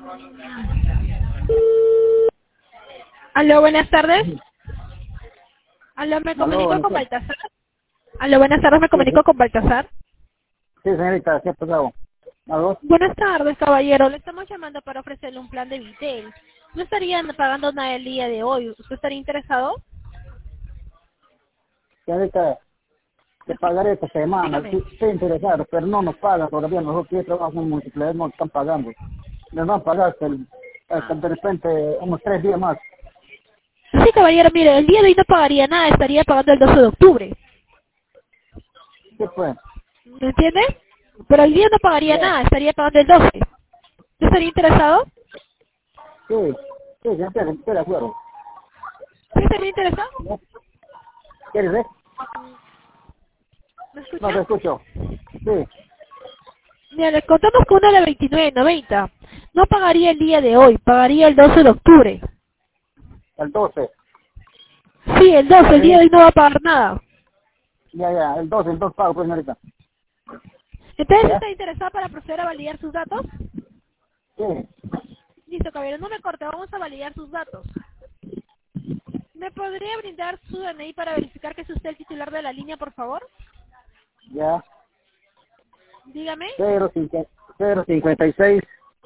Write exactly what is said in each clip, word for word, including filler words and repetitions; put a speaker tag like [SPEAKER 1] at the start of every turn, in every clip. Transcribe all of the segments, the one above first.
[SPEAKER 1] Aló, buenas tardes. Aló, me
[SPEAKER 2] Aló,
[SPEAKER 1] comunico
[SPEAKER 2] buenas
[SPEAKER 1] con
[SPEAKER 2] tardes.
[SPEAKER 1] Baltasar. Aló, buenas tardes, me
[SPEAKER 2] Sí, sí,
[SPEAKER 1] comunico con Baltasar.
[SPEAKER 2] sí, señorita, ¿qué ha pasado? ¿Aló?
[SPEAKER 1] Buenas tardes, caballero. Le estamos llamando para ofrecerle un plan de Vitel. No estarían pagando nada el día de hoy. ¿Usted estaría interesado?
[SPEAKER 2] Señorita, te pagaré esta semana.
[SPEAKER 1] Dígame.
[SPEAKER 2] Sí, estoy interesado, pero no nos pagan todavía. Nosotros que trabajamos en multiplicidad no nos están pagando. Nos van a pagar hasta, el- hasta de repente unos tres días más.
[SPEAKER 1] Sí, caballero, mire, el día de hoy no pagaría nada, estaría pagando el doce de octubre.
[SPEAKER 2] ¿Qué fue?
[SPEAKER 1] ¿Me entiende? Pero el día no pagaría
[SPEAKER 2] Ya.
[SPEAKER 1] nada, estaría pagando el doce. ¿No estaría interesado?
[SPEAKER 2] Sí, sí, ya estoy, estoy de acuerdo.
[SPEAKER 1] ¿Sí estaría interesado?
[SPEAKER 2] ¿Ya? ¿Quieres ver?
[SPEAKER 1] ¿Me
[SPEAKER 2] No te
[SPEAKER 1] escucha?
[SPEAKER 2] escucho. Sí,
[SPEAKER 1] Mira, le contamos con una de veintinueve noventa. No pagaría el día de hoy, pagaría el doce de octubre.
[SPEAKER 2] el doce.
[SPEAKER 1] Sí, el doce, el día de
[SPEAKER 2] Sí,
[SPEAKER 1] hoy no va a pagar nada.
[SPEAKER 2] ya, ya, el doce, el doce pago, pues, señorita.
[SPEAKER 1] Entonces,
[SPEAKER 2] ¿Ya?
[SPEAKER 1] ¿está interesado para proceder a validar sus datos?
[SPEAKER 2] Sí,
[SPEAKER 1] Listo, caballero, no me corte, vamos a validar sus datos. ¿Me podría brindar su D N I para verificar que es usted el titular de la línea, por favor?
[SPEAKER 2] ya.
[SPEAKER 1] Dígame.
[SPEAKER 2] cero cincuenta y seis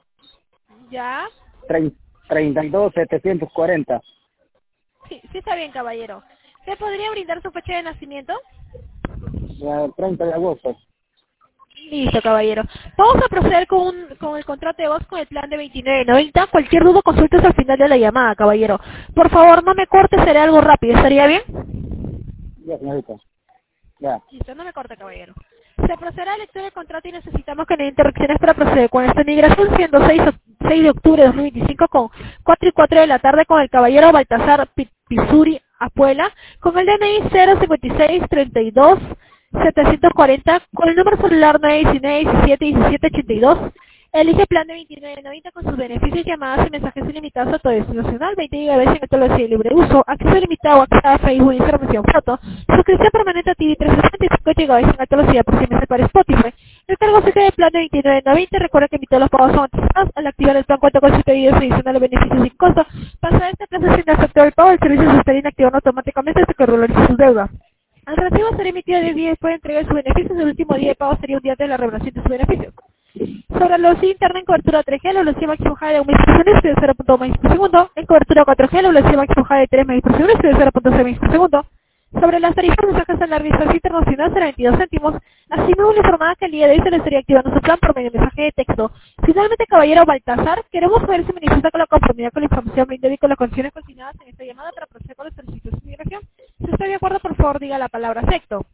[SPEAKER 1] Ya.
[SPEAKER 2] treinta y dos setecientos cuarenta.
[SPEAKER 1] Sí, sí está bien, caballero. ¿Me podría brindar su fecha de nacimiento?
[SPEAKER 2] Ya, el treinta de agosto.
[SPEAKER 1] Listo, caballero. Vamos a proceder con, un- con el contrato de voz con el plan de veintinueve noventa. Cualquier duda consultes al final de la llamada, caballero. Por favor, no me corte, seré algo rápido. ¿Estaría bien?
[SPEAKER 2] Ya, señorita. Ya.
[SPEAKER 1] Listo, no me corte, caballero. Se procederá a la lectura del contrato y necesitamos que no haya interrupciones para proceder con esta migración, siendo seis, o- seis de octubre de dos mil veinticinco con cuatro y cuatro de la tarde con el caballero Baltasar Pi- Pisuri Apuela, con el D N I cero cincuenta y seis treinta y dos setecientos cuarenta, con el número celular nueve diecinueve diecisiete diecisiete ochenta y dos. Elige plan de veintinueve noventa con sus beneficios, llamadas y mensajes ilimitados a todo destino nacional, veinte gigabytes en todo el libre uso, acceso ilimitado a WhatsApp, Facebook, información, foto, suscripción permanente a T V trescientos sesenta y cinco gigabytes en alta velocidad por semestre para Spotify. El cargo se queda del plan de veintinueve noventa. Recuerda que todos los pagos son anticipados. Al activar el plan cuenta con siete días adicionales de beneficios sin costo. Pasar este plazo sin aceptar el pago, el servicio se estará inactivando automáticamente hasta que regularice su deuda. El recibo será emitido diez días después de entregar sus beneficios. El último día de pago sería un día de la revelación de sus beneficios. Sobre la velocidad interna en cobertura tres G, la velocidad máxima de un megabits por segundo es de cero punto dos megabits por segundo. En cobertura cuatro G, la velocidad máxima de tres megabits por segundo es de cero punto seis megabits por segundo. Sobre las tarifas de mensajes a larga distancia internacional será veintidós céntimos. Asimismo, le informaba que el día de hoy se le estaría activando su plan por medio de mensaje de texto. Finalmente, caballero Baltasar, queremos saber si manifiesta con la conformidad con la información brindada y con las condiciones consignadas en esta llamada para proceder con los solicitudes de inmigración. Si está de acuerdo, por favor, diga la palabra acepto.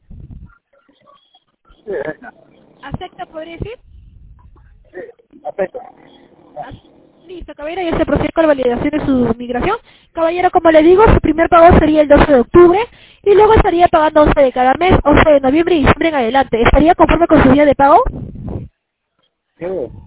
[SPEAKER 2] Sí, señorita.
[SPEAKER 1] ¿Acepta, podría decir?
[SPEAKER 2] Acepto.
[SPEAKER 1] Ah, Listo, caballero, ya se procede con la validación de su migración. Caballero, como le digo, su primer pago sería el doce de octubre y luego estaría pagando once de cada mes, once de noviembre y diciembre en adelante. ¿Estaría conforme con su día de pago?
[SPEAKER 2] Sí,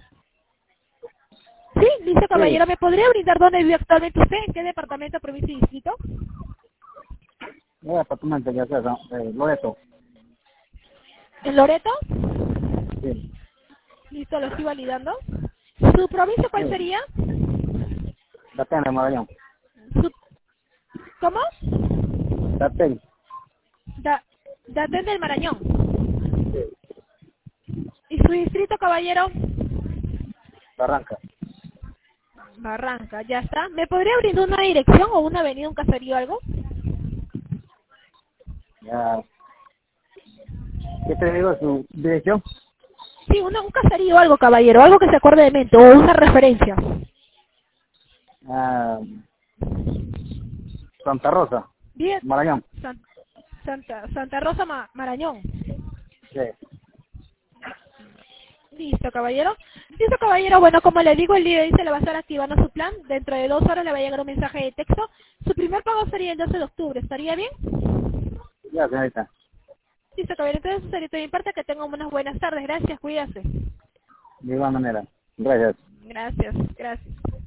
[SPEAKER 1] Sí, listo,
[SPEAKER 2] sí.
[SPEAKER 1] caballero. ¿Me podría brindar dónde vive actualmente usted? ¿En qué departamento, provincia y distrito?
[SPEAKER 2] No, apartamento, ya sea, eh, Loreto.
[SPEAKER 1] ¿En Loreto?
[SPEAKER 2] Sí,
[SPEAKER 1] Listo, lo estoy validando. ¿Su provincia cuál
[SPEAKER 2] sí.
[SPEAKER 1] sería?
[SPEAKER 2] Datén de Magallón.
[SPEAKER 1] Su- ¿Cómo?
[SPEAKER 2] Datén.
[SPEAKER 1] Da, Datén del Marañón. ¿Y su distrito, caballero?
[SPEAKER 2] Barranca.
[SPEAKER 1] Barranca, ya está. ¿Me podría brindar una dirección o una avenida, un caserío, algo?
[SPEAKER 2] Ya. ¿Qué te digo? ¿Su dirección?
[SPEAKER 1] Sí, una, un caserío, algo, caballero, algo que se acuerde de mente, o una referencia.
[SPEAKER 2] Ah, Santa Rosa.
[SPEAKER 1] Bien,
[SPEAKER 2] Marañón.
[SPEAKER 1] San- Santa, Santa Rosa Ma- Marañón.
[SPEAKER 2] Sí.
[SPEAKER 1] Listo, caballero. Listo, caballero. Bueno, como le digo, el día de hoy se le va a estar activando su plan. Dentro de dos horas le va a llegar un mensaje de texto. Su primer pago sería el doce de octubre. ¿Estaría bien?
[SPEAKER 2] Ya, señorita.
[SPEAKER 1] Listo, caballero. Entonces, sería todo mi parte. Que tengan unas buenas tardes. Gracias, cuídase.
[SPEAKER 2] De igual manera. Gracias.
[SPEAKER 1] Gracias, gracias.